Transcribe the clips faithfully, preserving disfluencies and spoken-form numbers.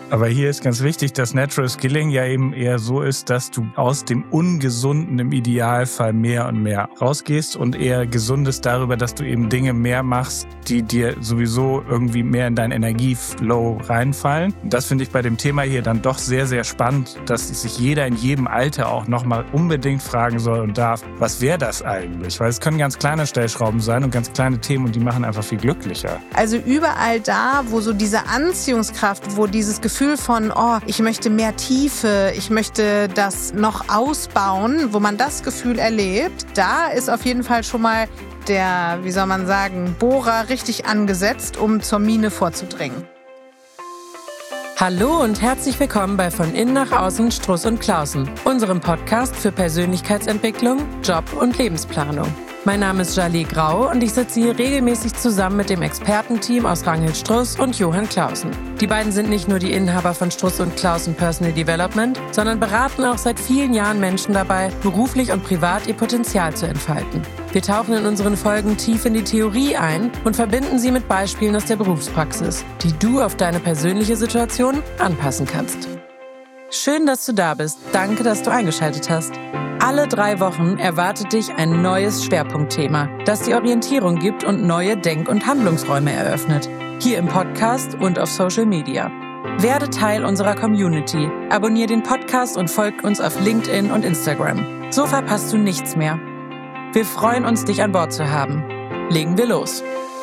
Aber hier ist ganz wichtig, dass Natural Skilling ja eben eher so ist, dass du aus dem Ungesunden im Idealfall mehr und mehr rausgehst und eher Gesundes darüber, dass du eben Dinge mehr machst, die dir sowieso irgendwie mehr in deinen Energieflow reinfallen. Und das finde ich bei dem Thema hier dann doch sehr, sehr spannend, dass sich jeder in jedem Alter auch nochmal unbedingt fragen soll und darf, was wäre das eigentlich? Weil es können ganz kleine Stellschrauben sein und ganz kleine Themen und die machen einfach viel glücklicher. Also überall da, wo so diese Anziehungskraft, wo dieses Gefühl von, oh, ich möchte mehr Tiefe, ich möchte das noch ausbauen, wo man das Gefühl erlebt, da ist auf jeden Fall schon mal der, wie soll man sagen, Bohrer richtig angesetzt, um zur Mine vorzudringen. Hallo und herzlich willkommen bei Von Innen nach Außen Struss und Clausen, unserem Podcast für Persönlichkeitsentwicklung, Job und Lebensplanung. Mein Name ist Jaleh Grau und ich sitze hier regelmäßig zusammen mit dem Expertenteam aus Ranghild Struss und Johann Clausen. Die beiden sind nicht nur die Inhaber von Struss und Clausen Personal Development, sondern beraten auch seit vielen Jahren Menschen dabei, beruflich und privat ihr Potenzial zu entfalten. Wir tauchen in unseren Folgen tief in die Theorie ein und verbinden sie mit Beispielen aus der Berufspraxis, die du auf deine persönliche Situation anpassen kannst. Schön, dass du da bist. Danke, dass du eingeschaltet hast. Alle drei Wochen erwartet dich ein neues Schwerpunktthema, das die Orientierung gibt und neue Denk- und Handlungsräume eröffnet. Hier im Podcast und auf Social Media. Werde Teil unserer Community, abonniere den Podcast und folg uns auf LinkedIn und Instagram. So verpasst du nichts mehr. Wir freuen uns, dich an Bord zu haben. Legen wir los.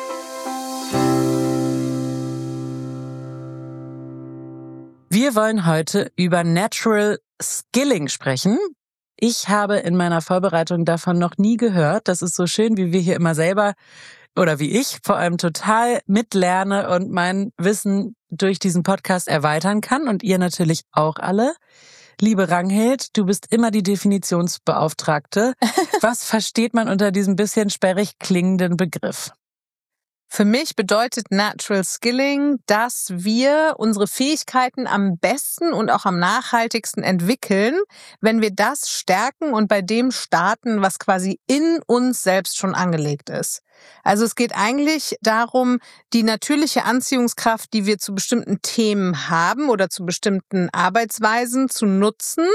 Wir wollen heute über Natural Skilling sprechen. Ich habe in meiner Vorbereitung davon noch nie gehört. Das ist so schön, wie wir hier immer selber oder wie ich vor allem total mitlerne und mein Wissen durch diesen Podcast erweitern kann und ihr natürlich auch alle. Liebe Ranghild, du bist immer die Definitionsbeauftragte. Was versteht man unter diesem bisschen sperrig klingenden Begriff? Für mich bedeutet Natural Skilling, dass wir unsere Fähigkeiten am besten und auch am nachhaltigsten entwickeln, wenn wir das stärken und bei dem starten, was quasi in uns selbst schon angelegt ist. Also es geht eigentlich darum, die natürliche Anziehungskraft, die wir zu bestimmten Themen haben oder zu bestimmten Arbeitsweisen zu nutzen,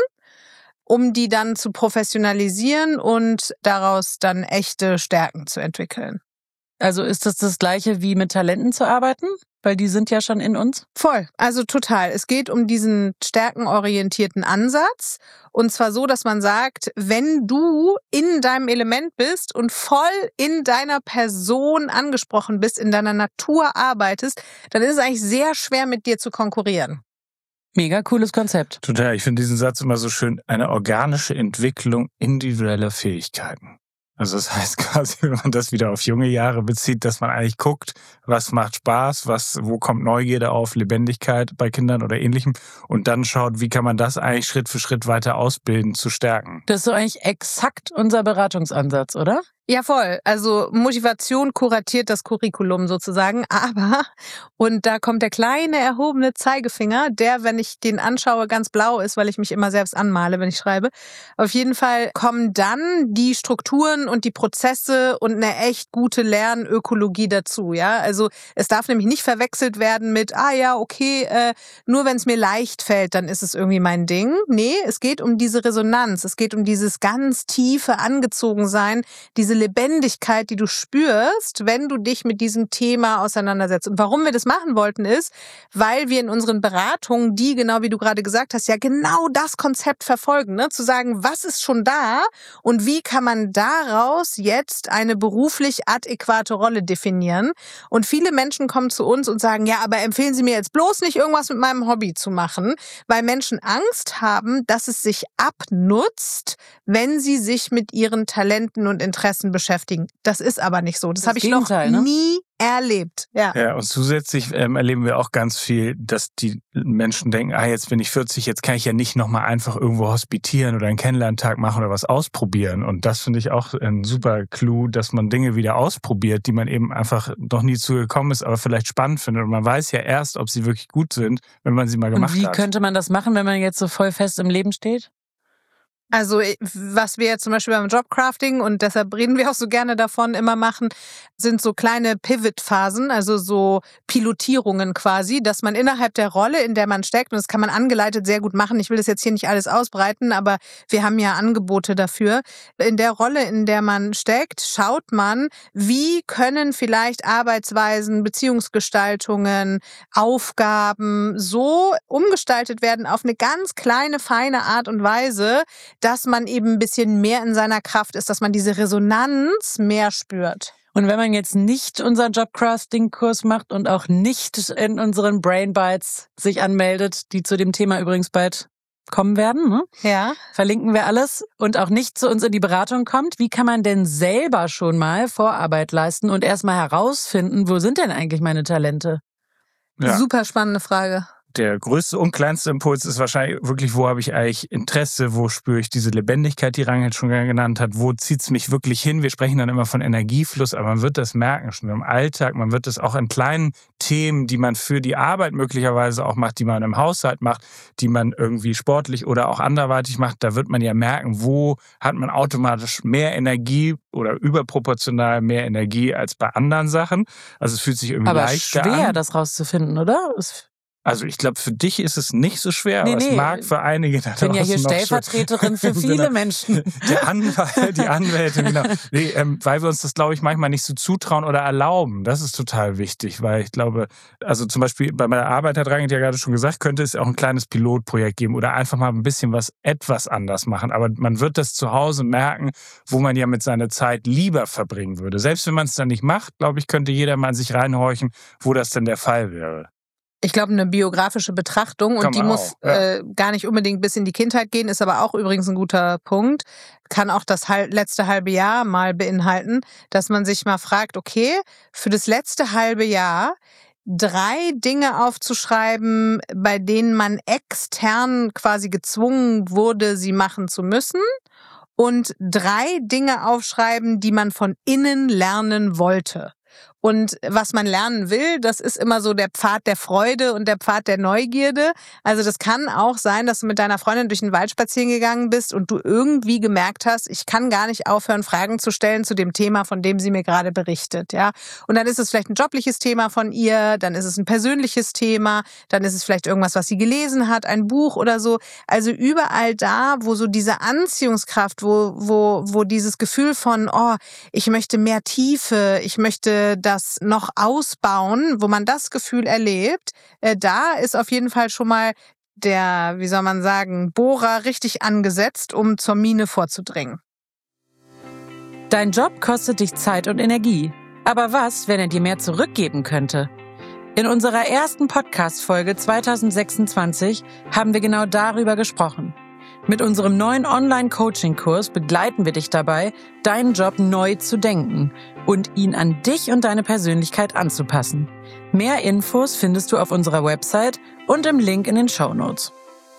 um die dann zu professionalisieren und daraus dann echte Stärken zu entwickeln. Also ist das das Gleiche wie mit Talenten zu arbeiten? Weil die sind ja schon in uns? Voll, also total. Es geht um diesen stärkenorientierten Ansatz. Und zwar so, dass man sagt, wenn du in deinem Element bist und voll in deiner Person angesprochen bist, in deiner Natur arbeitest, dann ist es eigentlich sehr schwer, mit dir zu konkurrieren. Mega cooles Konzept. Total, ich finde diesen Satz immer so schön. Eine organische Entwicklung individueller Fähigkeiten. Also das heißt quasi, wenn man das wieder auf junge Jahre bezieht, dass man eigentlich guckt, was macht Spaß, was, wo kommt Neugierde auf, Lebendigkeit bei Kindern oder Ähnlichem und dann schaut, wie kann man das eigentlich Schritt für Schritt weiter ausbilden, zu stärken. Das ist so eigentlich exakt unser Beratungsansatz, oder? Ja, voll. Also Motivation kuratiert das Curriculum sozusagen, aber, und da kommt der kleine erhobene Zeigefinger, der, wenn ich den anschaue, ganz blau ist, weil ich mich immer selbst anmale, wenn ich schreibe. Auf jeden Fall kommen dann die Strukturen und die Prozesse und eine echt gute Lernökologie dazu, ja. Also es darf nämlich nicht verwechselt werden mit, ah ja, okay, äh, nur wenn es mir leicht fällt, dann ist es irgendwie mein Ding. Nee, es geht um diese Resonanz, es geht um dieses ganz tiefe Angezogensein, diese Lebendigkeit, die du spürst, wenn du dich mit diesem Thema auseinandersetzt. Und warum wir das machen wollten, ist, weil wir in unseren Beratungen, die, genau wie du gerade gesagt hast, ja genau das Konzept verfolgen, ne? Zu sagen, was ist schon da und wie kann man daraus jetzt eine beruflich adäquate Rolle definieren. Und viele Menschen kommen zu uns und sagen, ja, aber empfehlen Sie mir jetzt bloß nicht, irgendwas mit meinem Hobby zu machen, weil Menschen Angst haben, dass es sich abnutzt, wenn sie sich mit ihren Talenten und Interessen beschäftigen. Das ist aber nicht so. Das, das habe ich noch ne? nie erlebt. Ja. Ja, und zusätzlich ähm, erleben wir auch ganz viel, dass die Menschen denken, ah, jetzt bin ich vierzig, jetzt kann ich ja nicht nochmal einfach irgendwo hospitieren oder einen Kennenlerntag machen oder was ausprobieren. Und das finde ich auch ein super Clou, dass man Dinge wieder ausprobiert, die man eben einfach noch nie zugekommen ist, aber vielleicht spannend findet. Und man weiß ja erst, ob sie wirklich gut sind, wenn man sie mal gemacht hat. Und wie hat. Könnte man das machen, wenn man jetzt so voll fest im Leben steht? Also was wir jetzt zum Beispiel beim Jobcrafting, und deshalb reden wir auch so gerne davon, immer machen, sind so kleine Pivot-Phasen, also so Pilotierungen quasi, dass man innerhalb der Rolle, in der man steckt, und das kann man angeleitet sehr gut machen, ich will das jetzt hier nicht alles ausbreiten, aber wir haben ja Angebote dafür. In der Rolle, in der man steckt, schaut man, wie können vielleicht Arbeitsweisen, Beziehungsgestaltungen, Aufgaben so umgestaltet werden auf eine ganz kleine, feine Art und Weise, dass man eben ein bisschen mehr in seiner Kraft ist, dass man diese Resonanz mehr spürt. Und wenn man jetzt nicht unseren Jobcrafting-Kurs macht und auch nicht in unseren Brain Bites sich anmeldet, die zu dem Thema übrigens bald kommen werden, ne? Ja. Verlinken wir alles, und auch nicht zu uns in die Beratung kommt, wie kann man denn selber schon mal Vorarbeit leisten und erstmal herausfinden, wo sind denn eigentlich meine Talente? Ja. Super spannende Frage. Der größte und kleinste Impuls ist wahrscheinlich wirklich, wo habe ich eigentlich Interesse, wo spüre ich diese Lebendigkeit, die Rangel schon genannt hat, wo zieht es mich wirklich hin? Wir sprechen dann immer von Energiefluss, aber man wird das merken schon im Alltag, man wird das auch in kleinen Themen, die man für die Arbeit möglicherweise auch macht, die man im Haushalt macht, die man irgendwie sportlich oder auch anderweitig macht, da wird man ja merken, wo hat man automatisch mehr Energie oder überproportional mehr Energie als bei anderen Sachen. Also es fühlt sich irgendwie aber leichter an. Aber schwer, das rauszufinden, oder? Also ich glaube, für dich ist es nicht so schwer, nee, aber nee. es mag für einige da Ich bin ja hier noch Stellvertreterin für viele genau. Menschen. Der Anwalt, die Anwältin, genau. Nee, ähm, weil wir uns das, glaube ich, manchmal nicht so zutrauen oder erlauben. Das ist total wichtig, weil ich glaube, also zum Beispiel bei meiner Arbeit, hat Rangit ja gerade schon gesagt, könnte es auch ein kleines Pilotprojekt geben oder einfach mal ein bisschen was etwas anders machen. Aber man wird das zu Hause merken, wo man ja mit seiner Zeit lieber verbringen würde. Selbst wenn man es dann nicht macht, glaube ich, könnte jeder mal in sich reinhorchen, wo das denn der Fall wäre. Ich glaube, eine biografische Betrachtung, und die muss auch, ja. äh, gar nicht unbedingt bis in die Kindheit gehen, ist aber auch übrigens ein guter Punkt. Kann auch das hal- letzte halbe Jahr mal beinhalten, dass man sich mal fragt, okay, für das letzte halbe Jahr drei Dinge aufzuschreiben, bei denen man extern quasi gezwungen wurde, sie machen zu müssen, und drei Dinge aufschreiben, die man von innen lernen wollte. Und was man lernen will, das ist immer so der Pfad der Freude und der Pfad der Neugierde. Also das kann auch sein, dass du mit deiner Freundin durch den Wald spazieren gegangen bist und du irgendwie gemerkt hast, ich kann gar nicht aufhören, Fragen zu stellen zu dem Thema, von dem sie mir gerade berichtet. Ja, und dann ist es vielleicht ein jobliches Thema von ihr, dann ist es ein persönliches Thema, dann ist es vielleicht irgendwas, was sie gelesen hat, ein Buch oder so. Also überall da, wo so diese Anziehungskraft, wo wo wo dieses Gefühl von, oh, ich möchte mehr Tiefe, ich möchte das noch ausbauen, wo man das Gefühl erlebt, äh, da ist auf jeden Fall schon mal der, wie soll man sagen, Bohrer richtig angesetzt, um zur Mine vorzudringen. Dein Job kostet dich Zeit und Energie. Aber was, wenn er dir mehr zurückgeben könnte? In unserer ersten Podcast-Folge zwanzig sechsundzwanzig haben wir genau darüber gesprochen. Mit unserem neuen Online-Coaching-Kurs begleiten wir dich dabei, deinen Job neu zu denken und ihn an dich und deine Persönlichkeit anzupassen. Mehr Infos findest du auf unserer Website und im Link in den Shownotes.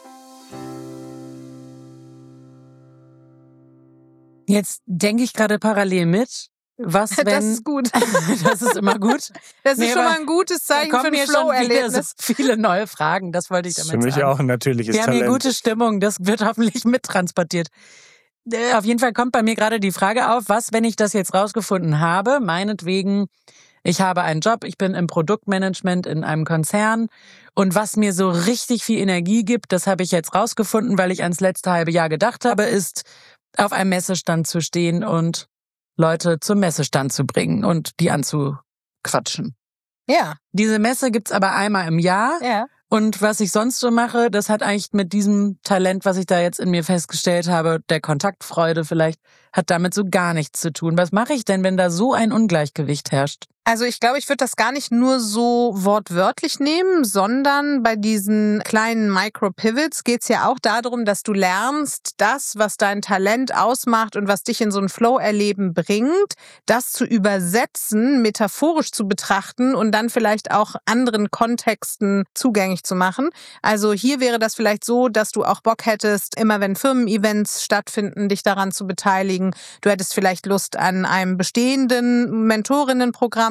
Jetzt denke ich gerade parallel mit, was wenn... Das ist gut. Das ist immer gut. Das ist Nee, schon aber mal ein gutes Zeichen da für kommen ein mir schon wieder Flow-Erlebnis. so viele neue Fragen, das wollte ich Das ist damit für mich sagen. auch ein natürliches Wir haben Talent. hier gute Stimmung, das wird hoffentlich mittransportiert. Äh, Auf jeden Fall kommt bei mir gerade die Frage auf, was, wenn ich das jetzt rausgefunden habe, meinetwegen, ich habe einen Job, ich bin im Produktmanagement in einem Konzern, und was mir so richtig viel Energie gibt, das habe ich jetzt rausgefunden, weil ich ans letzte halbe Jahr gedacht habe, ist, auf einem Messestand zu stehen und Leute zum Messestand zu bringen und die anzuquatschen. Ja. Diese Messe gibt's aber einmal im Jahr. Ja. Und was ich sonst so mache, das hat eigentlich mit diesem Talent, was ich da jetzt in mir festgestellt habe, der Kontaktfreude vielleicht, hat damit so gar nichts zu tun. Was mache ich denn, wenn da so ein Ungleichgewicht herrscht? Also ich glaube, ich würde das gar nicht nur so wortwörtlich nehmen, sondern bei diesen kleinen Micro-Pivots geht es ja auch darum, dass du lernst, das, was dein Talent ausmacht und was dich in so ein Flow-Erleben bringt, das zu übersetzen, metaphorisch zu betrachten und dann vielleicht auch anderen Kontexten zugänglich zu machen. Also hier wäre das vielleicht so, dass du auch Bock hättest, immer wenn Firmen-Events stattfinden, dich daran zu beteiligen. Du hättest vielleicht Lust an einem bestehenden Mentorinnenprogramm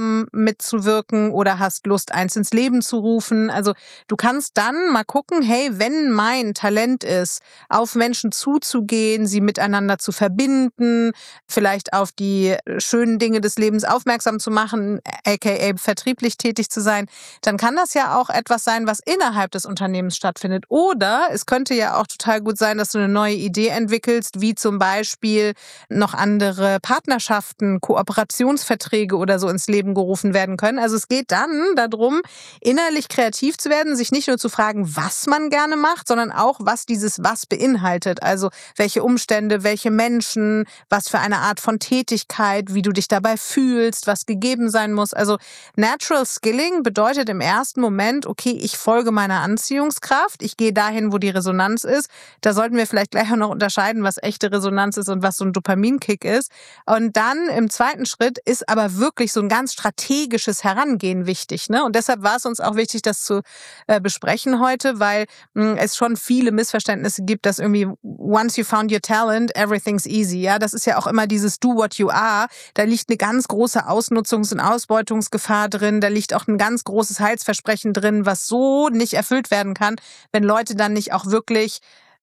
Programm mitzuwirken oder hast Lust, eins ins Leben zu rufen. Also du kannst dann mal gucken, hey, wenn mein Talent ist, auf Menschen zuzugehen, sie miteinander zu verbinden, vielleicht auf die schönen Dinge des Lebens aufmerksam zu machen, aka vertrieblich tätig zu sein, dann kann das ja auch etwas sein, was innerhalb des Unternehmens stattfindet. Oder es könnte ja auch total gut sein, dass du eine neue Idee entwickelst, wie zum Beispiel noch andere Partnerschaften, Kooperationsverträge oder so ins Leben gerufen werden können. Also es geht dann darum, innerlich kreativ zu werden, sich nicht nur zu fragen, was man gerne macht, sondern auch, was dieses Was beinhaltet. Also welche Umstände, welche Menschen, was für eine Art von Tätigkeit, wie du dich dabei fühlst, was gegeben sein muss. Also Natural Skilling bedeutet im ersten Moment, okay, ich folge meiner Anziehungskraft, ich gehe dahin, wo die Resonanz ist. Da sollten wir vielleicht gleich auch noch unterscheiden, was echte Resonanz ist und was so ein Dopaminkick ist. Und dann im zweiten Schritt ist aber wirklich so ein ganz strategisches Herangehen wichtig, ne? Und deshalb war es uns auch wichtig, das zu äh, besprechen heute, weil mh, es schon viele Missverständnisse gibt, dass irgendwie once you found your talent, everything's easy. Ja, das ist ja auch immer dieses do what you are. Da liegt eine ganz große Ausnutzungs- und Ausbeutungsgefahr drin. Da liegt auch ein ganz großes Heilsversprechen drin, was so nicht erfüllt werden kann, wenn Leute dann nicht auch wirklich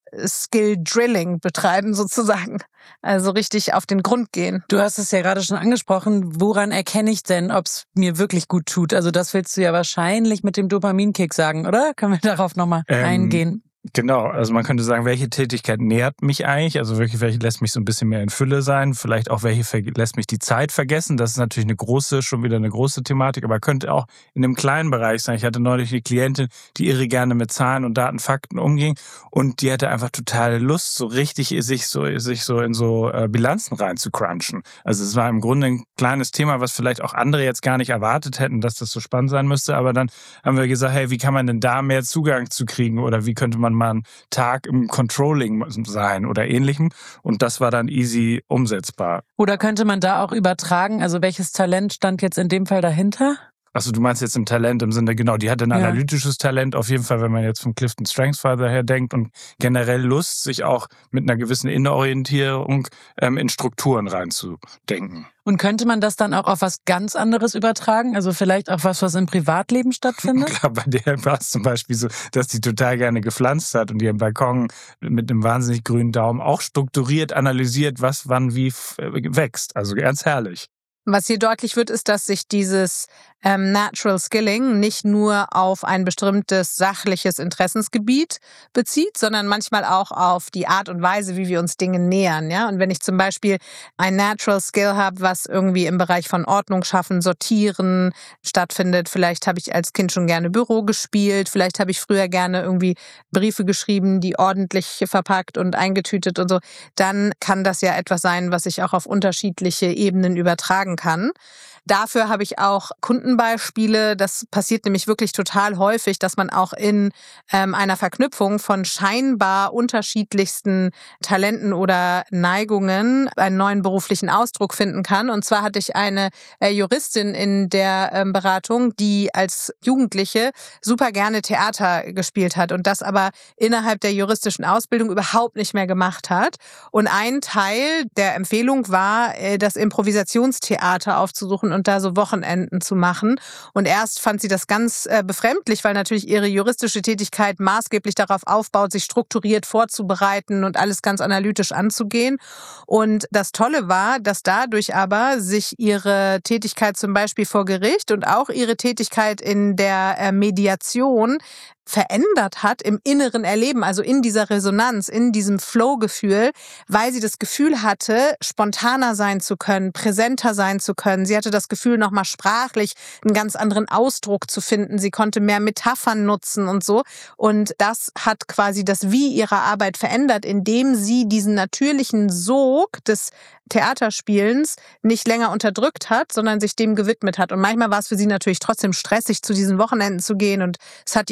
Skill Drilling betreiben sozusagen. Also richtig auf den Grund gehen. Du hast es ja gerade schon angesprochen. Woran erkenne ich denn, ob es mir wirklich gut tut? Also das willst du ja wahrscheinlich mit dem Dopaminkick sagen, oder? Können wir darauf nochmal ähm, eingehen? Genau, also man könnte sagen, welche Tätigkeit nährt mich eigentlich, also wirklich, welche lässt mich so ein bisschen mehr in Fülle sein, vielleicht auch welche lässt mich die Zeit vergessen, das ist natürlich eine große, schon wieder eine große Thematik, aber könnte auch in einem kleinen Bereich sein. Ich hatte neulich eine Klientin, die irre gerne mit Zahlen und Daten, Fakten umging und die hatte einfach total Lust, so richtig sich so sich so in so äh, Bilanzen rein zu crunchen. Also es war im Grunde ein kleines Thema, was vielleicht auch andere jetzt gar nicht erwartet hätten, dass das so spannend sein müsste, aber dann haben wir gesagt, hey, wie kann man denn da mehr Zugang zu kriegen oder wie könnte man mal einen Tag im Controlling sein oder ähnlichem. Und das war dann easy umsetzbar. Oder könnte man da auch übertragen, also welches Talent stand jetzt in dem Fall dahinter? Achso, du meinst jetzt im Talent im Sinne, genau, die hatte ein ja. analytisches Talent auf jeden Fall, wenn man jetzt vom Clifton Strengths Finder her denkt und generell Lust, sich auch mit einer gewissen Innenorientierung ähm, in Strukturen reinzudenken. Und könnte man das dann auch auf was ganz anderes übertragen? Also vielleicht auch was, was im Privatleben stattfindet? Klar, bei der war es zum Beispiel so, dass die total gerne gepflanzt hat und ihren Balkon mit einem wahnsinnig grünen Daumen auch strukturiert analysiert, was wann wie wächst. Also ganz herrlich. Was hier deutlich wird, ist, dass sich dieses ähm, Natural Skilling nicht nur auf ein bestimmtes sachliches Interessensgebiet bezieht, sondern manchmal auch auf die Art und Weise, wie wir uns Dinge nähern. Ja? Und wenn ich zum Beispiel ein Natural Skill habe, was irgendwie im Bereich von Ordnung schaffen, sortieren stattfindet, vielleicht habe ich als Kind schon gerne Büro gespielt, vielleicht habe ich früher gerne irgendwie Briefe geschrieben, die ordentlich verpackt und eingetütet und so, dann kann das ja etwas sein, was ich auch auf unterschiedliche Ebenen übertragen kann. Dafür habe ich auch Kundenbeispiele. Das passiert nämlich wirklich total häufig, dass man auch in ähm, einer Verknüpfung von scheinbar unterschiedlichsten Talenten oder Neigungen einen neuen beruflichen Ausdruck finden kann. Und zwar hatte ich eine äh, Juristin in der ähm, Beratung, die als Jugendliche super gerne Theater gespielt hat und das aber innerhalb der juristischen Ausbildung überhaupt nicht mehr gemacht hat. Und ein Teil der Empfehlung war, äh, das Improvisationstheater aufzusuchen und da so Wochenenden zu machen. Und erst fand sie das ganz äh, befremdlich, weil natürlich ihre juristische Tätigkeit maßgeblich darauf aufbaut, sich strukturiert vorzubereiten und alles ganz analytisch anzugehen. Und das Tolle war, dass dadurch aber sich ihre Tätigkeit zum Beispiel vor Gericht und auch ihre Tätigkeit in der äh, Mediation verändert hat im inneren Erleben, also in dieser Resonanz, in diesem Flow-Gefühl, weil sie das Gefühl hatte, spontaner sein zu können, präsenter sein zu können. Sie hatte das Gefühl, nochmal sprachlich einen ganz anderen Ausdruck zu finden. Sie konnte mehr Metaphern nutzen und so. Und das hat quasi das Wie ihrer Arbeit verändert, indem sie diesen natürlichen Sog des Theaterspielens nicht länger unterdrückt hat, sondern sich dem gewidmet hat. Und manchmal war es für sie natürlich trotzdem stressig, zu diesen Wochenenden zu gehen. Und es hat ihr auch das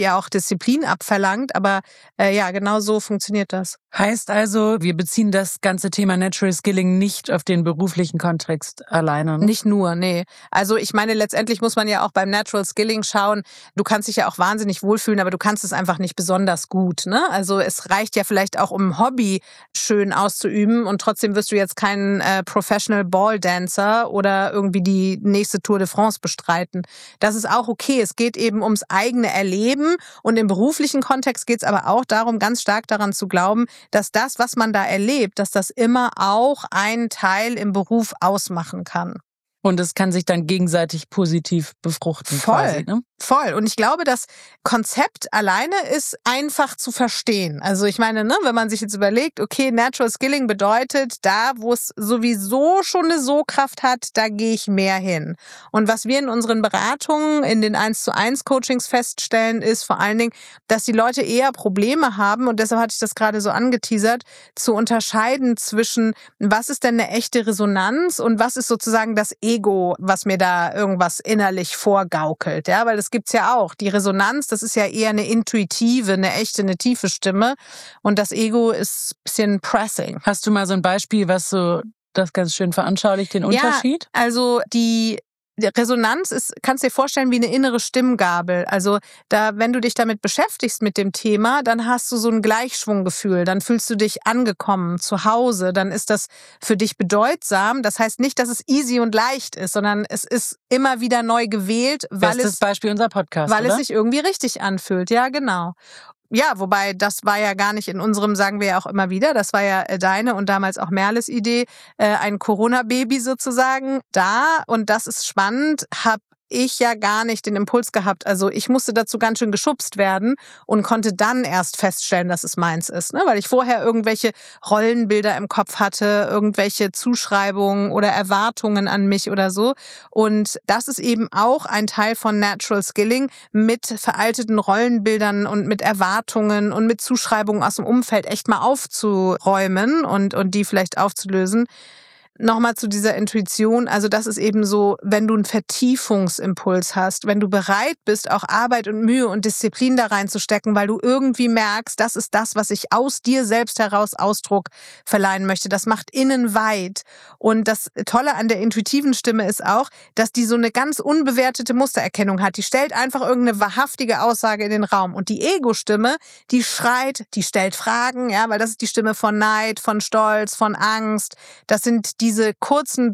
Disziplin abverlangt. Aber äh, ja, genau so funktioniert das. Heißt also, wir beziehen das ganze Thema Natural Skilling nicht auf den beruflichen Kontext alleine. Ne? Nicht nur, nee. Also ich meine, letztendlich muss man ja auch beim Natural Skilling schauen, du kannst dich ja auch wahnsinnig wohlfühlen, aber du kannst es einfach nicht besonders gut. Ne? Also es reicht ja vielleicht auch, um ein Hobby schön auszuüben und trotzdem wirst du jetzt kein äh, Professional Ball Dancer oder irgendwie die nächste Tour de France bestreiten. Das ist auch okay. Es geht eben ums eigene Erleben und im beruflichen Kontext geht es aber auch darum, ganz stark daran zu glauben, dass das, was man da erlebt, dass das immer auch einen Teil im Beruf ausmachen kann. Und es kann sich dann gegenseitig positiv befruchten. Voll, quasi, ne? voll. Und ich glaube, das Konzept alleine ist einfach zu verstehen. Also ich meine, ne, wenn man sich jetzt überlegt, okay, Natural Skilling bedeutet, da, wo es sowieso schon eine So-Kraft hat, da gehe ich mehr hin. Und was wir in unseren Beratungen, in den eins zu eins Coachings feststellen, ist vor allen Dingen, dass die Leute eher Probleme haben, und deshalb hatte ich das gerade so angeteasert, zu unterscheiden zwischen, was ist denn eine echte Resonanz und was ist sozusagen das Ego, was mir da irgendwas innerlich vorgaukelt, ja, weil das gibt's ja auch. Die Resonanz, das ist ja eher eine intuitive, eine echte, eine tiefe Stimme und das Ego ist ein bisschen pressing. Hast du mal so ein Beispiel, was so das ganz schön veranschaulicht, den Unterschied? Ja, also die Die Resonanz ist, kannst dir vorstellen, wie eine innere Stimmgabel. Also da, wenn du dich damit beschäftigst mit dem Thema, dann hast du so ein Gleichschwunggefühl. Dann fühlst du dich angekommen, zu Hause. Dann ist das für dich bedeutsam. Das heißt nicht, dass es easy und leicht ist, sondern es ist immer wieder neu gewählt, weil Bestes es, Beispiel unser Podcast, weil oder? es sich irgendwie richtig anfühlt. Ja, genau. Ja, wobei das war ja gar nicht in unserem, sagen wir ja auch immer wieder, das war ja deine und damals auch Merles Idee, ein Corona-Baby sozusagen da. Und das ist spannend, hab ich ja gar nicht den Impuls gehabt. Also ich musste dazu ganz schön geschubst werden und konnte dann erst feststellen, dass es meins ist, ne? Weil ich vorher irgendwelche Rollenbilder im Kopf hatte, irgendwelche Zuschreibungen oder Erwartungen an mich oder so. Und das ist eben auch ein Teil von Natural Skilling, mit veralteten Rollenbildern und mit Erwartungen und mit Zuschreibungen aus dem Umfeld echt mal aufzuräumen und, und die vielleicht aufzulösen. Nochmal zu dieser Intuition, also das ist eben so, wenn du einen Vertiefungsimpuls hast, wenn du bereit bist, auch Arbeit und Mühe und Disziplin da reinzustecken, weil du irgendwie merkst, das ist das, was ich aus dir selbst heraus Ausdruck verleihen möchte. Das macht innen weit. Und das Tolle an der intuitiven Stimme ist auch, dass die so eine ganz unbewertete Mustererkennung hat. Die stellt einfach irgendeine wahrhaftige Aussage in den Raum. Und die Ego-Stimme, die schreit, die stellt Fragen, ja, weil das ist die Stimme von Neid, von Stolz, von Angst. Das sind die diese kurzen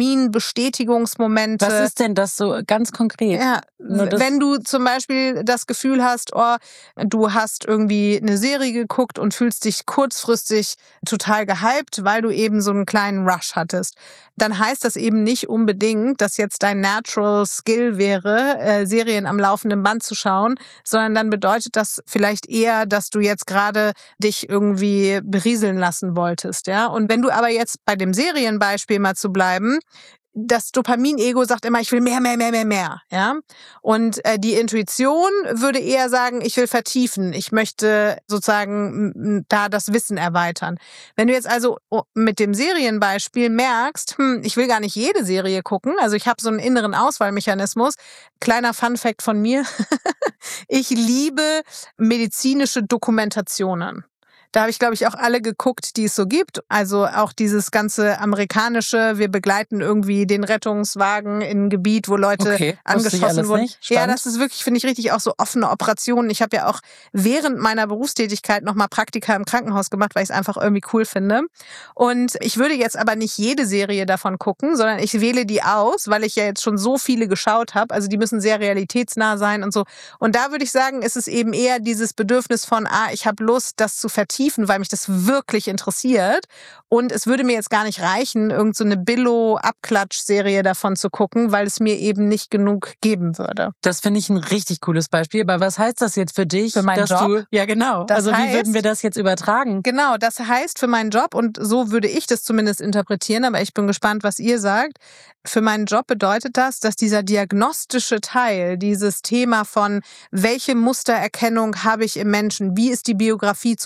Dopamin-Bestätigungsmomente. Was ist denn das so ganz konkret? Ja, wenn du zum Beispiel das Gefühl hast, oh, du hast irgendwie eine Serie geguckt und fühlst dich kurzfristig total gehypt, weil du eben so einen kleinen Rush hattest, dann heißt das eben nicht unbedingt, dass jetzt dein Natural Skill wäre, äh, Serien am laufenden Band zu schauen, sondern dann bedeutet das vielleicht eher, dass du jetzt gerade dich irgendwie berieseln lassen wolltest, ja. Und wenn du aber jetzt bei dem Serienbeispiel mal zu bleiben, das Dopamin-Ego sagt immer, ich will mehr, mehr, mehr, mehr, mehr, ja. Und äh, die Intuition würde eher sagen, ich will vertiefen, ich möchte sozusagen m- da das Wissen erweitern. Wenn du jetzt also mit dem Serienbeispiel merkst, hm, ich will gar nicht jede Serie gucken, also ich habe so einen inneren Auswahlmechanismus. Kleiner Funfact von mir: Ich liebe medizinische Dokumentationen. Da habe ich, glaube ich, auch alle geguckt, die es so gibt. Also auch dieses ganze amerikanische, wir begleiten irgendwie den Rettungswagen in ein Gebiet, wo Leute okay, angeschossen wurden. Ja, das ist wirklich, finde ich, richtig auch so offene Operationen. Ich habe ja auch während meiner Berufstätigkeit nochmal Praktika im Krankenhaus gemacht, weil ich es einfach irgendwie cool finde. Und ich würde jetzt aber nicht jede Serie davon gucken, sondern ich wähle die aus, weil ich ja jetzt schon so viele geschaut habe. Also die müssen sehr realitätsnah sein und so. Und da würde ich sagen, ist es eben eher dieses Bedürfnis von, ah, ich habe Lust, das zu vertiefen, weil mich das wirklich interessiert. Und es würde mir jetzt gar nicht reichen, irgend so eine Billo-Abklatsch-Serie davon zu gucken, weil es mir eben nicht genug geben würde. Das finde ich ein richtig cooles Beispiel. Aber was heißt das jetzt für dich? Für meinen dass Job? Du, ja, genau. Das also heißt, wie würden wir das jetzt übertragen? Genau, das heißt für meinen Job, und so würde ich das zumindest interpretieren, aber ich bin gespannt, was ihr sagt. Für meinen Job bedeutet das, dass dieser diagnostische Teil, dieses Thema von, welche Mustererkennung habe ich im Menschen, wie ist die Biografie zu verstehen,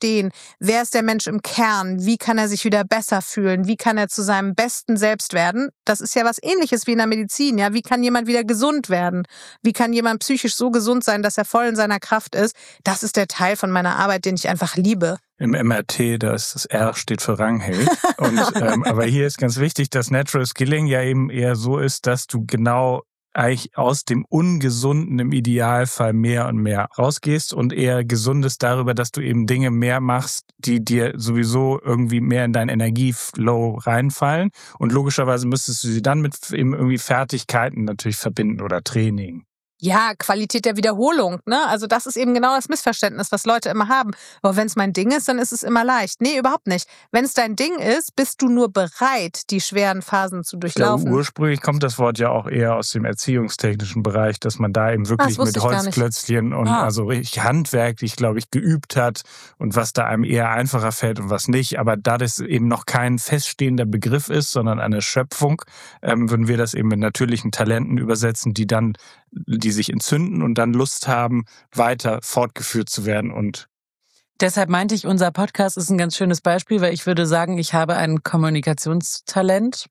verstehen, wer ist der Mensch im Kern, wie kann er sich wieder besser fühlen, wie kann er zu seinem besten Selbst werden. Das ist ja was Ähnliches wie in der Medizin. Ja, wie kann jemand wieder gesund werden? Wie kann jemand psychisch so gesund sein, dass er voll in seiner Kraft ist? Das ist der Teil von meiner Arbeit, den ich einfach liebe. Im M R T, da ist das R steht für Rangheld. Und, ähm, aber hier ist ganz wichtig, dass Natural Skilling ja eben eher so ist, dass du genau eigentlich aus dem Ungesunden im Idealfall mehr und mehr rausgehst und eher Gesundes darüber, dass du eben Dinge mehr machst, die dir sowieso irgendwie mehr in deinen Energieflow reinfallen. Und logischerweise müsstest du sie dann mit eben irgendwie Fertigkeiten natürlich verbinden oder Training. Ja, Qualität der Wiederholung, ne? Also das ist eben genau das Missverständnis, was Leute immer haben. Aber wenn es mein Ding ist, dann ist es immer leicht. Nee, überhaupt nicht. Wenn es dein Ding ist, bist du nur bereit, die schweren Phasen zu durchlaufen. Ja, ursprünglich kommt das Wort ja auch eher aus dem erziehungstechnischen Bereich, dass man da eben wirklich ah, mit Holzklötzchen und ah. also richtig handwerklich, glaube ich, geübt hat und was da einem eher einfacher fällt und was nicht. Aber da das eben noch kein feststehender Begriff ist, sondern eine Schöpfung, ähm, würden wir das eben mit natürlichen Talenten übersetzen, die dann die sich entzünden und dann Lust haben, weiter fortgeführt zu werden. Und deshalb meinte ich, unser Podcast ist ein ganz schönes Beispiel, weil ich würde sagen, ich habe ein Kommunikationstalent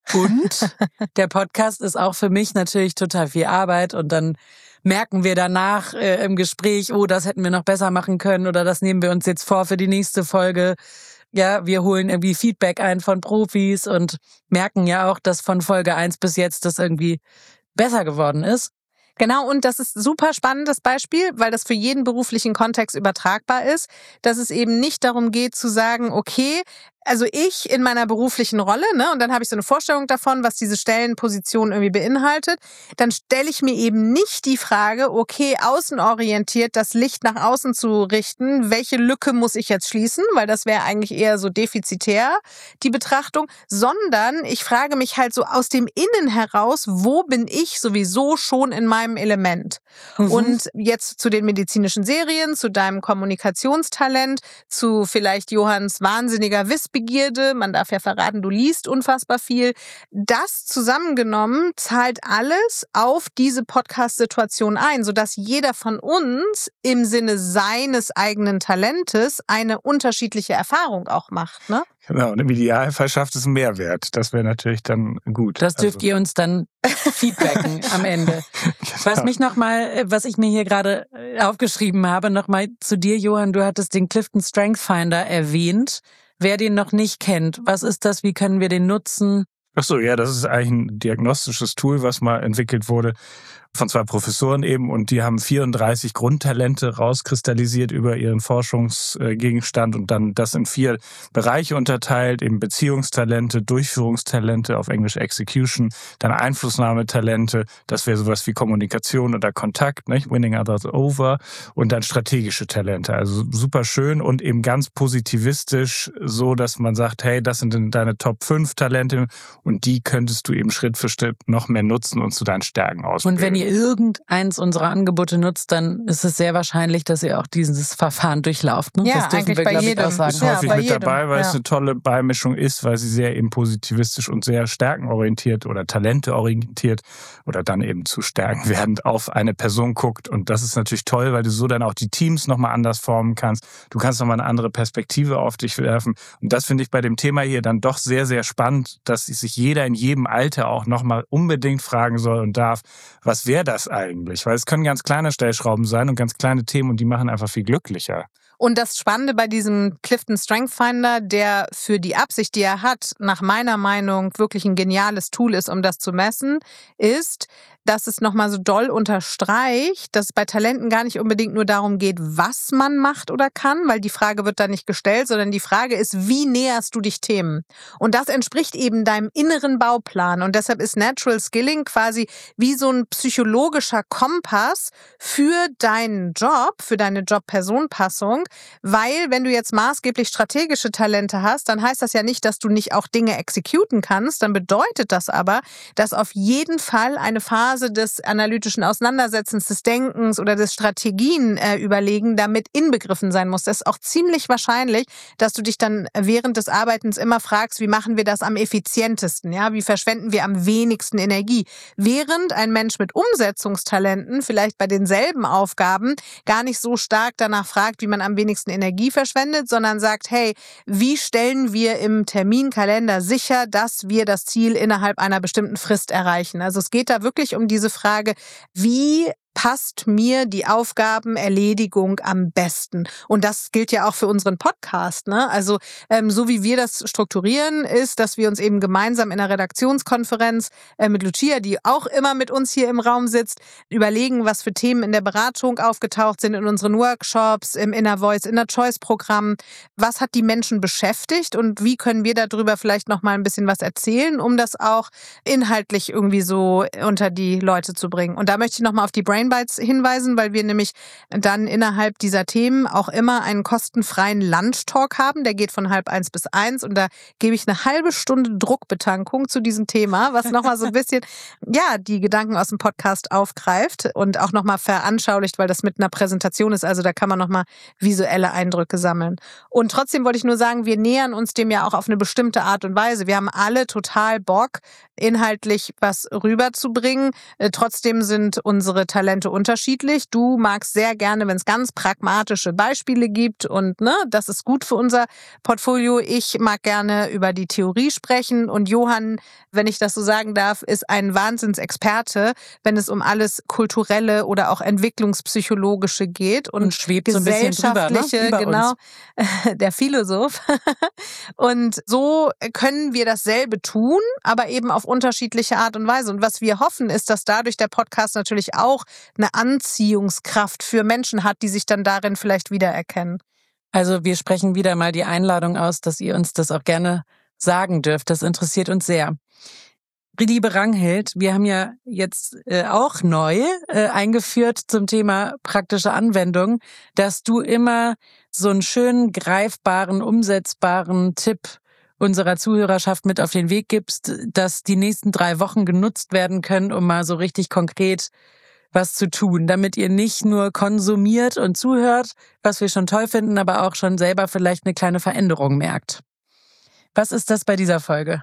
und der Podcast ist auch für mich natürlich total viel Arbeit und dann merken wir danach äh, im Gespräch, oh, das hätten wir noch besser machen können oder das nehmen wir uns jetzt vor für die nächste Folge. Ja, wir holen irgendwie Feedback ein von Profis und merken ja auch, dass von Folge eins bis jetzt das irgendwie besser geworden ist. Genau, und das ist ein super spannendes Beispiel, weil das für jeden beruflichen Kontext übertragbar ist, dass es eben nicht darum geht zu sagen, okay, also ich in meiner beruflichen Rolle, ne, und dann habe ich so eine Vorstellung davon, was diese Stellenposition irgendwie beinhaltet, dann stelle ich mir eben nicht die Frage, okay, außenorientiert das Licht nach außen zu richten, welche Lücke muss ich jetzt schließen, weil das wäre eigentlich eher so defizitär, die Betrachtung, sondern ich frage mich halt so aus dem Innen heraus, wo bin ich sowieso schon in meinem Element? Mhm. Und jetzt zu den medizinischen Serien, zu deinem Kommunikationstalent, zu vielleicht Johanns wahnsinniger Wissbegierde, man darf ja verraten, du liest unfassbar viel. Das zusammengenommen zahlt alles auf diese Podcast-Situation ein, sodass jeder von uns im Sinne seines eigenen Talentes eine unterschiedliche Erfahrung auch macht, ne? Genau, und im Idealfall schafft es einen Mehrwert. Das wäre natürlich dann gut. Das dürft also. ihr uns dann feedbacken am Ende. Genau. Was mich noch mal, was ich mir hier gerade aufgeschrieben habe, noch mal zu dir, Johann, du hattest den Clifton Strength Finder erwähnt. Wer den noch nicht kennt, was ist das? Wie können wir den nutzen? Ach so, ja, das ist eigentlich ein diagnostisches Tool, was mal entwickelt wurde von zwei Professoren eben und die haben vierunddreißig Grundtalente rauskristallisiert über ihren Forschungsgegenstand und dann das in vier Bereiche unterteilt, eben Beziehungstalente, Durchführungstalente, auf Englisch Execution, dann Einflussnahmetalente, das wäre sowas wie Kommunikation oder Kontakt, nicht? Winning others over und dann strategische Talente, also super schön und eben ganz positivistisch, so dass man sagt, hey, das sind deine Top fünf Talente und die könntest du eben Schritt für Schritt noch mehr nutzen und zu deinen Stärken ausbilden. Und wenn ihr irgendeins unserer Angebote nutzt, dann ist es sehr wahrscheinlich, dass ihr auch dieses Verfahren durchlauft. Ne? Ja, das dürfen wir, glaube ich, auch sagen. Ist häufig ja, mit jedem. dabei, weil ja. es eine tolle Beimischung ist, weil sie sehr eben positivistisch und sehr stärkenorientiert oder talenteorientiert oder dann eben zu Stärken werdend auf eine Person guckt. Und das ist natürlich toll, weil du so dann auch die Teams nochmal anders formen kannst. Du kannst nochmal eine andere Perspektive auf dich werfen. Und das finde ich bei dem Thema hier dann doch sehr, sehr spannend, dass sich jeder in jedem Alter auch nochmal unbedingt fragen soll und darf, was wäre das eigentlich? Weil es können ganz kleine Stellschrauben sein und ganz kleine Themen und die machen einfach viel glücklicher. Und das Spannende bei diesem Clifton Strength Finder, der für die Absicht, die er hat, nach meiner Meinung wirklich ein geniales Tool ist, um das zu messen, ist, dass es nochmal so doll unterstreicht, dass es bei Talenten gar nicht unbedingt nur darum geht, was man macht oder kann, weil die Frage wird da nicht gestellt, sondern die Frage ist, wie näherst du dich Themen? Und das entspricht eben deinem inneren Bauplan. Und deshalb ist Natural Skilling quasi wie so ein psychologischer Kompass für deinen Job, für deine Job-Person-Passung, weil wenn du jetzt maßgeblich strategische Talente hast, dann heißt das ja nicht, dass du nicht auch Dinge exekuten kannst, dann bedeutet das aber, dass auf jeden Fall eine Phase Phase des analytischen Auseinandersetzens, des Denkens oder des Strategien äh, überlegen damit inbegriffen sein muss. Das ist auch ziemlich wahrscheinlich, dass du dich dann während des Arbeitens immer fragst, wie machen wir das am effizientesten? Ja, wie verschwenden wir am wenigsten Energie? Während ein Mensch mit Umsetzungstalenten vielleicht bei denselben Aufgaben gar nicht so stark danach fragt, wie man am wenigsten Energie verschwendet, sondern sagt, hey, wie stellen wir im Terminkalender sicher, dass wir das Ziel innerhalb einer bestimmten Frist erreichen? Also es geht da wirklich um diese Frage, wie passt mir die Aufgabenerledigung am besten? Und das gilt ja auch für unseren Podcast, ne? Also ähm, so wie wir das strukturieren, ist, dass wir uns eben gemeinsam in einer Redaktionskonferenz äh, mit Lucia, die auch immer mit uns hier im Raum sitzt, überlegen, was für Themen in der Beratung aufgetaucht sind, in unseren Workshops, im Inner Voice, Inner Choice Programm. Was hat die Menschen beschäftigt und wie können wir darüber vielleicht noch mal ein bisschen was erzählen, um das auch inhaltlich irgendwie so unter die Leute zu bringen? Und da möchte ich noch mal auf die Brain Bites hinweisen, weil wir nämlich dann innerhalb dieser Themen auch immer einen kostenfreien Lunch-Talk haben. Der geht von halb eins bis eins und da gebe ich eine halbe Stunde Druckbetankung zu diesem Thema, was nochmal so ein bisschen, ja, die Gedanken aus dem Podcast aufgreift und auch nochmal veranschaulicht, weil das mit einer Präsentation ist. Also da kann man nochmal visuelle Eindrücke sammeln. Und trotzdem wollte ich nur sagen, wir nähern uns dem ja auch auf eine bestimmte Art und Weise. Wir haben alle total Bock, inhaltlich was rüberzubringen. Trotzdem sind unsere Talente unterschiedlich. Du magst sehr gerne, wenn es ganz pragmatische Beispiele gibt und ne, das ist gut für unser Portfolio. Ich mag gerne über die Theorie sprechen und Johann, wenn ich das so sagen darf, ist ein Wahnsinnsexperte, wenn es um alles Kulturelle oder auch Entwicklungspsychologische geht und, und schwebt so ein bisschen drüber, ne? Über genau, uns. Der Philosoph. Und so können wir dasselbe tun, aber eben auf unterschiedliche Art und Weise. Und was wir hoffen, ist, dass dadurch der Podcast natürlich auch eine Anziehungskraft für Menschen hat, die sich dann darin vielleicht wiedererkennen. Also wir sprechen wieder mal die Einladung aus, dass ihr uns das auch gerne sagen dürft. Das interessiert uns sehr. Liebe Ranghild, wir haben ja jetzt äh, auch neu äh, eingeführt zum Thema praktische Anwendung, dass du immer so einen schönen, greifbaren, umsetzbaren Tipp unserer Zuhörerschaft mit auf den Weg gibst, dass die nächsten drei Wochen genutzt werden können, um mal so richtig konkret was zu tun, damit ihr nicht nur konsumiert und zuhört, was wir schon toll finden, aber auch schon selber vielleicht eine kleine Veränderung merkt. Was ist das bei dieser Folge?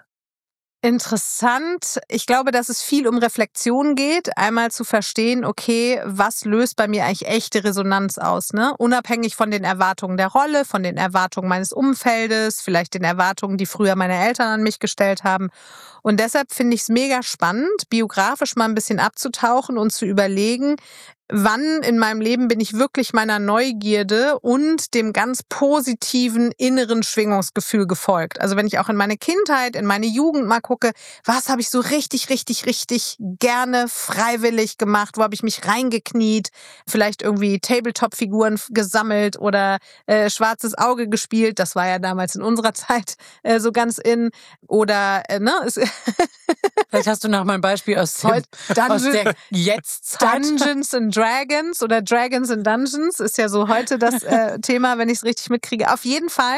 Interessant. Ich glaube, dass es viel um Reflexion geht. Einmal zu verstehen, okay, was löst bei mir eigentlich echte Resonanz aus, ne? Unabhängig von den Erwartungen der Rolle, von den Erwartungen meines Umfeldes, vielleicht den Erwartungen, die früher meine Eltern an mich gestellt haben. Und deshalb finde ich es mega spannend, biografisch mal ein bisschen abzutauchen und zu überlegen, wann in meinem Leben bin ich wirklich meiner Neugierde und dem ganz positiven inneren Schwingungsgefühl gefolgt. Also wenn ich auch in meine Kindheit, in meine Jugend mal gucke, was habe ich so richtig, richtig, richtig gerne freiwillig gemacht? Wo habe ich mich reingekniet? Vielleicht irgendwie Tabletop-Figuren gesammelt oder äh, schwarzes Auge gespielt. Das war ja damals in unserer Zeit äh, so ganz in. Oder, äh, ne? Vielleicht hast du noch mal ein Beispiel aus, dem, Dungeon, aus der Jetztzeit. Dungeons and Dragons oder Dragons and Dungeons ist ja so heute das äh, Thema, wenn ich es richtig mitkriege. Auf jeden Fall,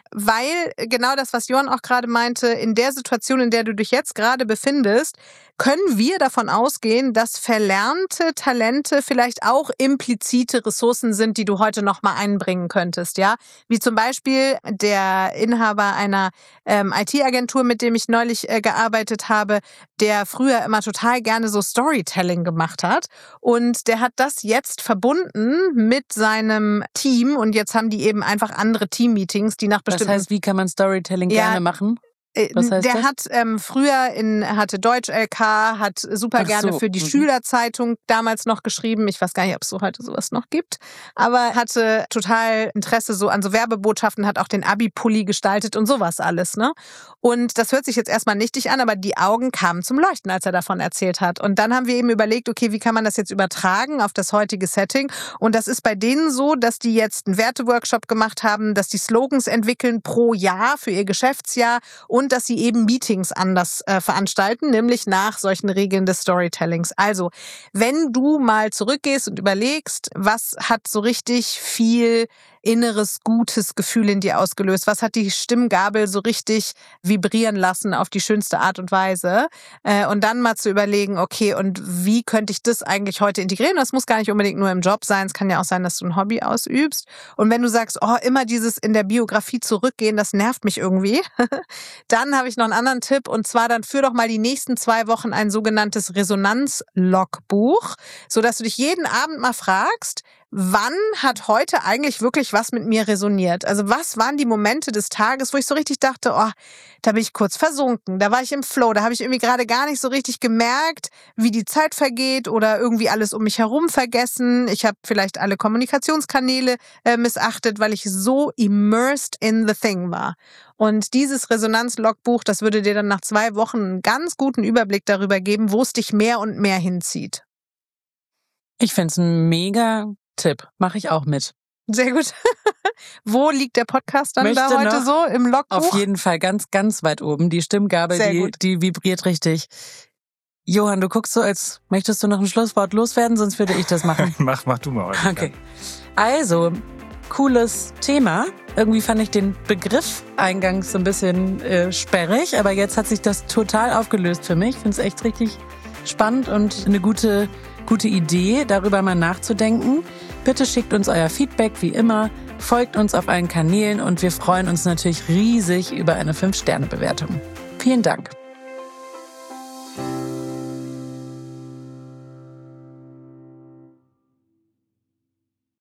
weil genau das, was Johann auch gerade meinte, in der Situation, in der du dich jetzt gerade befindest, können wir davon ausgehen, dass verlernte Talente vielleicht auch implizite Ressourcen sind, die du heute noch mal einbringen könntest, ja? Wie zum Beispiel der Inhaber einer ähm, I T-Agentur, mit dem ich neulich äh, gearbeitet habe, der früher immer total gerne so Storytelling gemacht hat und der hat das jetzt verbunden mit seinem Team und jetzt haben die eben einfach andere Team-Meetings, die nach bestimmten... Das heißt, wie kann man Storytelling ja, gerne machen? Was heißt der das? hat ähm, früher in hatte Deutsch L K, hat super Ach gerne so. für die Mhm. Schülerzeitung damals noch geschrieben. Ich weiß gar nicht, ob es so heute sowas noch gibt, aber hatte total Interesse so an so Werbebotschaften, hat auch den Abi-Pulli gestaltet und sowas alles, ne? Und das hört sich jetzt erstmal nichtig an, aber die Augen kamen zum Leuchten, als er davon erzählt hat. Und dann haben wir eben überlegt, okay, wie kann man das jetzt übertragen auf das heutige Setting? Und das ist bei denen so, dass die jetzt einen Werteworkshop gemacht haben, dass die Slogans entwickeln pro Jahr für ihr Geschäftsjahr und und dass sie eben Meetings anders äh, veranstalten, nämlich nach solchen Regeln des Storytellings. Also, wenn du mal zurückgehst und überlegst, was hat so richtig viel inneres, gutes Gefühl in dir ausgelöst? Was hat die Stimmgabel so richtig vibrieren lassen auf die schönste Art und Weise? Äh, und dann mal zu überlegen, okay, und wie könnte ich das eigentlich heute integrieren? Das muss gar nicht unbedingt nur im Job sein. Es kann ja auch sein, dass du ein Hobby ausübst. Und wenn du sagst, oh, immer dieses in der Biografie zurückgehen, das nervt mich irgendwie, dann habe ich noch einen anderen Tipp. Und zwar dann führ doch mal die nächsten zwei Wochen ein sogenanntes Resonanz-Logbuch, sodass du dich jeden Abend mal fragst, wann hat heute eigentlich wirklich was mit mir resoniert? Also was waren die Momente des Tages, wo ich so richtig dachte, oh, da bin ich kurz versunken, da war ich im Flow, da habe ich irgendwie gerade gar nicht so richtig gemerkt, wie die Zeit vergeht oder irgendwie alles um mich herum vergessen. Ich habe vielleicht alle Kommunikationskanäle äh, missachtet, weil ich so immersed in the thing war. Und dieses Resonanz-Logbuch, das würde dir dann nach zwei Wochen einen ganz guten Überblick darüber geben, wo es dich mehr und mehr hinzieht. Ich finde es ein mega Tipp. Mache ich auch mit. Sehr gut. Wo liegt der Podcast dann Möchte da heute noch so? Im Logbuch? Auf jeden Fall ganz, ganz weit oben. Die Stimmgabel, die, die vibriert richtig. Johann, du guckst so, als möchtest du noch ein Schlusswort loswerden, sonst würde ich das machen. mach, mach du mal heute. Okay. Also, cooles Thema. Irgendwie fand ich den Begriff eingangs so ein bisschen äh, sperrig, aber jetzt hat sich das total aufgelöst für mich. Ich finde es echt richtig spannend und eine gute, gute Idee, darüber mal nachzudenken. Bitte schickt uns euer Feedback, wie immer. Folgt uns auf allen Kanälen und wir freuen uns natürlich riesig über eine fünf Sterne Bewertung. Vielen Dank.